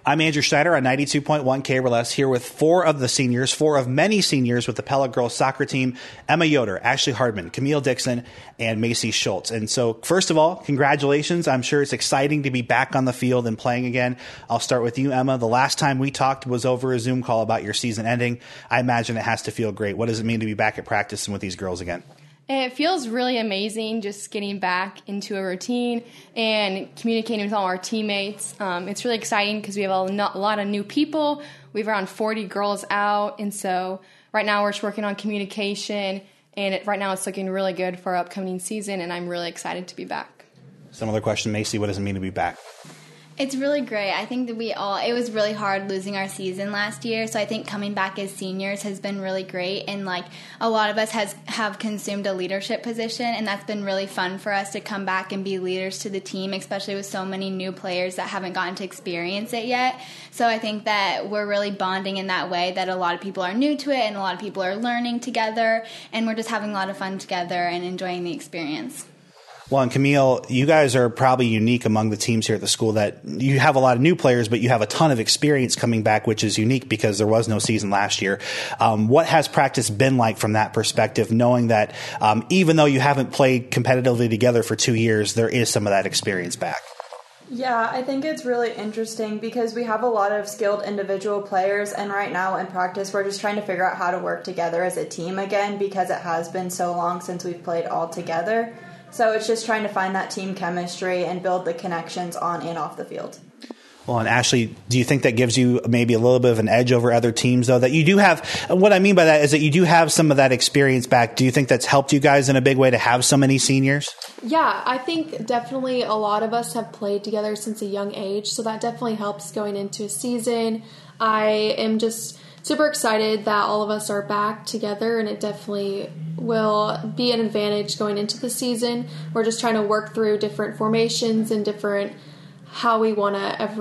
I'm Andrew Schneider on 92.1 KRLS here with four of many seniors with the Pella girls soccer team: Emma Yoder, Ashley Hardman, Camille Dixon, and Macy Schultz. And so, first of all, congratulations. I'm sure it's exciting to be back on the field and playing again. I'll start with you, Emma. The last time we talked was over a Zoom call about your season ending. I imagine it has to feel great. What does it mean to be back at practice and with these girls again? It feels really amazing just getting back into a routine and communicating with all our teammates. It's really exciting because we have a lot of new people. We have around 40 girls out, and so right now we're just working on communication, and right now it's looking really good for our upcoming season, and I'm really excited to be back. Some other question, Macy, what does it mean to be back? It's really great. I think that it was really hard losing our season last year, so I think coming back as seniors has been really great, and a lot of us have consumed a leadership position, and that's been really fun for us to come back and be leaders to the team, especially with so many new players that haven't gotten to experience it yet. So I think that we're really bonding in that way, that a lot of people are new to it and a lot of people are learning together, and we're just having a lot of fun together and enjoying the experience. Well, and Camille, you guys are probably unique among the teams here at the school that you have a lot of new players, but you have a ton of experience coming back, which is unique because there was no season last year. What has practice been like from that perspective, knowing that even though you haven't played competitively together for 2 years, there is some of that experience back? Yeah, I think it's really interesting because we have a lot of skilled individual players, and right now in practice we're just trying to figure out how to work together as a team again because it has been so long since we've played all together. So it's just trying to find that team chemistry and build the connections on and off the field. Well, and Ashley, do you think that gives you maybe a little bit of an edge over other teams, though, that you do have? What I mean by that is that you do have some of that experience back. Do you think that's helped you guys in a big way to have so many seniors? Yeah, I think definitely a lot of us have played together since a young age, so that definitely helps going into a season. I am just super excited that all of us are back together, and it definitely will be an advantage going into the season. We're just trying to work through different formations and different how we want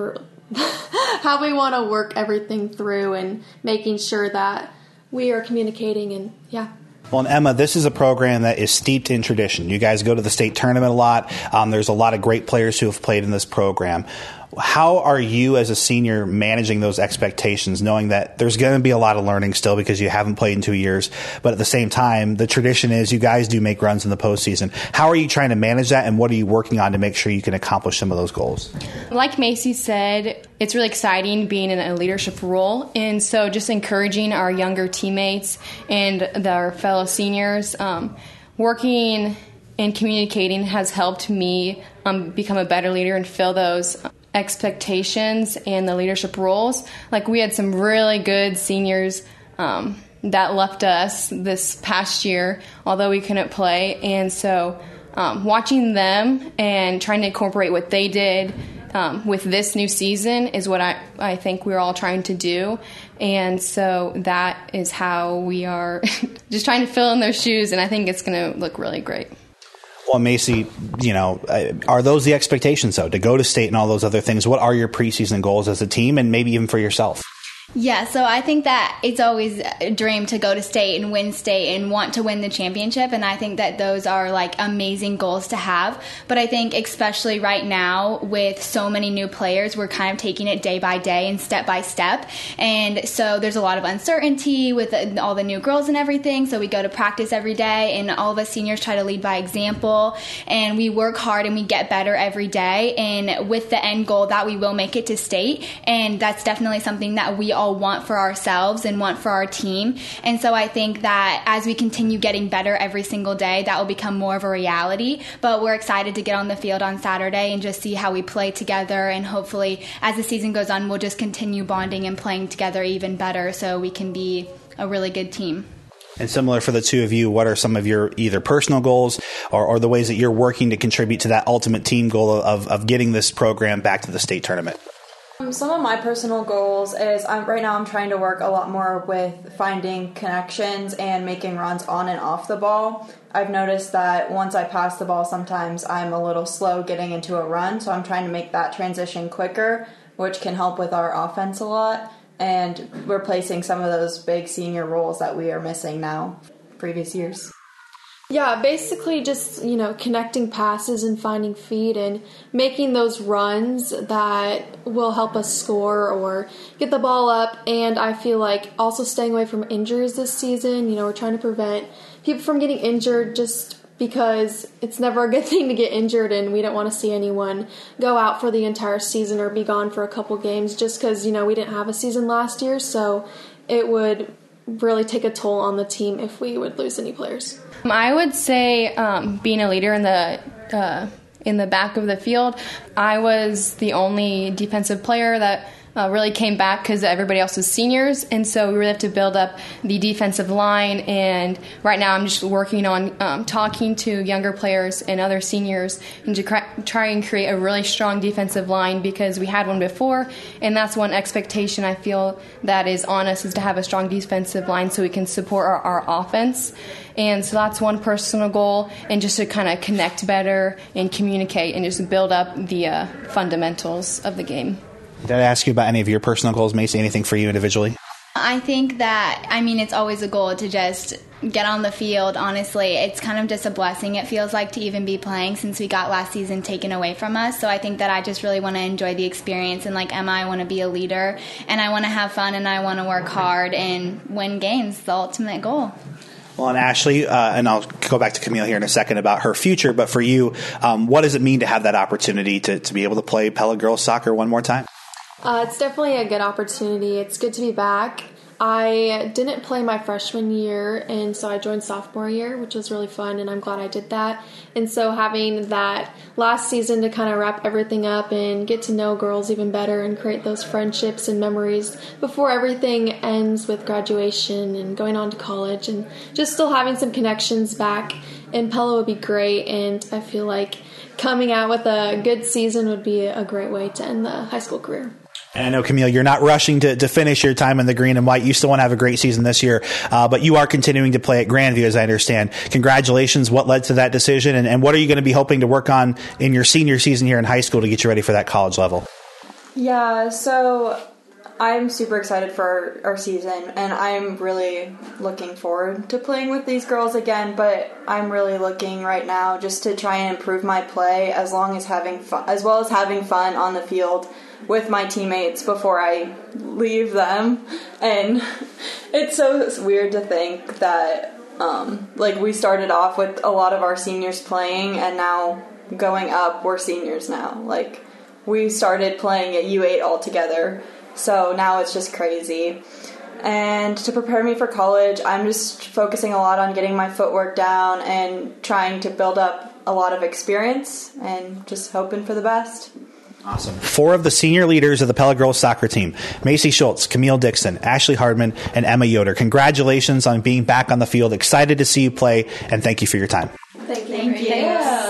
to work everything through and making sure that we are communicating and yeah. Well, and Emma, this is a program that is steeped in tradition. You guys go to the state tournament a lot. There's a lot of great players who have played in this program. How are you as a senior managing those expectations, knowing that there's going to be a lot of learning still because you haven't played in 2 years, but at the same time, the tradition is you guys do make runs in the postseason. How are you trying to manage that, and what are you working on to make sure you can accomplish some of those goals? Like Macy said, it's really exciting being in a leadership role, and so just encouraging our younger teammates and our fellow seniors, working and communicating has helped me become a better leader and fill those expectations and the leadership roles. Like, we had some really good seniors that left us this past year, although we couldn't play. And so watching them and trying to incorporate what they did with this new season is what I think we're all trying to do. And so that is how we are just trying to fill in their shoes, and I think it's going to look really great. Well, Macy, are those the expectations, though, to go to state and all those other things? What are your preseason goals as a team and maybe even for yourself? Yeah, so I think that it's always a dream to go to state and win state and want to win the championship, and I think that those are amazing goals to have. But I think especially right now with so many new players, we're kind of taking it day by day and step by step, and so there's a lot of uncertainty with all the new girls and everything. So we go to practice every day, and all of us seniors try to lead by example, and we work hard and we get better every day, and with the end goal that we will make it to state, and that's definitely something that we all want for ourselves and want for our team. And so I think that as we continue getting better every single day, that will become more of a reality. But we're excited to get on the field on Saturday and just see how we play together, and hopefully as the season goes on, we'll just continue bonding and playing together even better so we can be a really good team. And similar for the two of you, what are some of your either personal goals or the ways that you're working to contribute to that ultimate team goal of getting this program back to the state tournament? Some of my personal goals is right now I'm trying to work a lot more with finding connections and making runs on and off the ball. I've noticed that once I pass the ball, sometimes I'm a little slow getting into a run, so I'm trying to make that transition quicker, which can help with our offense a lot, and replacing some of those big senior roles that we are missing now, previous years. Yeah, basically just, connecting passes and finding feet and making those runs that will help us score or get the ball up. And I feel like also staying away from injuries this season. We're trying to prevent people from getting injured just because it's never a good thing to get injured, and we don't want to see anyone go out for the entire season or be gone for a couple games just because, we didn't have a season last year. So it would really take a toll on the team if we would lose any players. I would say being a leader in the back of the field. I was the only defensive player that really came back because everybody else was seniors, and so we really have to build up the defensive line. And right now I'm just working on talking to younger players and other seniors and to try and create a really strong defensive line, because we had one before, and that's one expectation I feel that is on us, is to have a strong defensive line so we can support our offense. And so that's one personal goal, and just to kind of connect better and communicate and just build up the fundamentals of the game. Did I ask you about any of your personal goals, Macy? Anything for you individually? I think that, it's always a goal to just get on the field. Honestly, it's kind of just a blessing, it feels like, to even be playing since we got last season taken away from us. So I think that I just really want to enjoy the experience. And like Emma, I want to be a leader, and I want to have fun, and I want to work hard and win games, the ultimate goal. Well, and Ashley, and I'll go back to Camille here in a second about her future, but for you, what does it mean to have that opportunity to be able to play Pella girls soccer one more time? It's definitely a good opportunity. It's good to be back. I didn't play my freshman year, and so I joined sophomore year, which was really fun, and I'm glad I did that. And so having that last season to kind of wrap everything up and get to know girls even better and create those friendships and memories before everything ends with graduation and going on to college, and just still having some connections back in Pella would be great. And I feel like coming out with a good season would be a great way to end the high school career. And I know, Camille, you're not rushing to finish your time in the green and white. You still want to have a great season this year, but you are continuing to play at Grandview, as I understand. Congratulations. What led to that decision, and what are you going to be hoping to work on in your senior season here in high school to get you ready for that college level? Yeah, so I'm super excited for our season, and I'm really looking forward to playing with these girls again, but I'm really looking right now just to try and improve my play as well as having fun on the field with my teammates before I leave them. And it's so weird to think that we started off with a lot of our seniors playing, and now going up, we're seniors now. Like, we started playing at U8 all together, so now it's just crazy. And to prepare me for college, I'm just focusing a lot on getting my footwork down and trying to build up a lot of experience and just hoping for the best. Awesome. 4 of the senior leaders of the Pella girls soccer team, Macy Schultz, Camille Dixon, Ashley Hardman, and Emma Yoder. Congratulations on being back on the field. Excited to see you play, and thank you for your time. Thank you.